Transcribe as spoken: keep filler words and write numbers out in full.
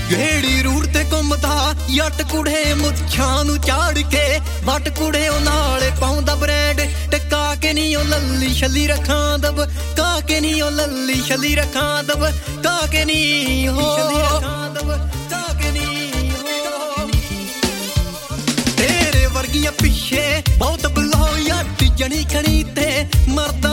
ਗੇੜੀ ਰੂੜ ਤੇ ਘੁੰਮਦਾ ਯੱਟ ਕੁੜੇ ਮੁੱਛਾਂ ਨੂੰ ਝਾੜ ਕੇ ਵੱਟ ਕੁੜੇ ਉਹ ਨਾਲ ਪਾਉਂਦਾ ਬ੍ਰੈਂਡ ਟਕਾ ਕੇ ਨੀ ਉਹ ਲੱਲੀ ਛੱਲੀ ਰੱਖਾਂ ਦਬ ਕਾ ਕੇ ਨੀ ਉਹ ਲੱਲੀ ਛੱਲੀ ਰੱਖਾਂ ਦਬ ਕਾ ਕੇ ਨੀ ਉਹ ਛੱਲੀ ਰੱਖਾਂ ਦਬ ਕਾ ਕੇ ਨੀ ਉਹ ਤੇਰੇ ਵਰਗੀਆਂ ਪਿੱਛੇ ਬਹੁਤ ਬਲੋ ਯੱਟ ਜਣੀ ਖਣੀ ਤੇ ਮਰਦਾ